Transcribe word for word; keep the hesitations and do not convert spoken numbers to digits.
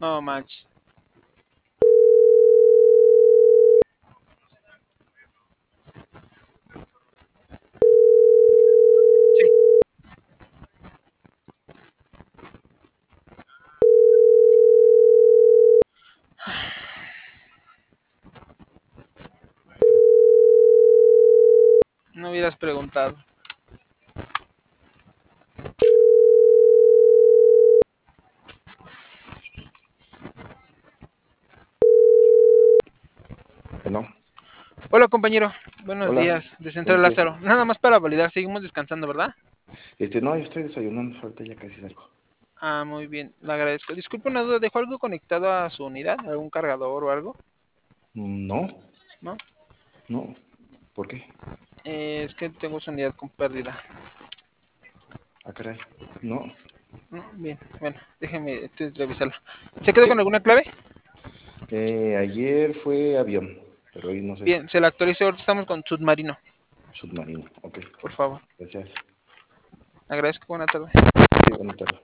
No manches. Sí. No hubieras preguntado. Bueno, Hola compañero, buenos hola, días, de Central buenos días. Lázaro. Nada más para validar, seguimos descansando, ¿verdad? Este, no, yo estoy desayunando, ahorita ya casi salgo. Ah, muy bien, le agradezco. Disculpe una duda, ¿dejó algo conectado a su unidad? ¿Algún cargador o algo? Mm, No, ¿No? no, ¿por qué? Eh, es que tengo su unidad con pérdida. Ah, caray, no. No, bien, bueno, déjeme este, revisarlo. ¿Se quedó Sí, con alguna clave? eh, ayer fue avión, pero hoy no sé, Bien, se la actualizo, ahorita estamos con submarino, submarino, ok, por favor. gracias. Le agradezco, buena tarde. Sí, buena tarde.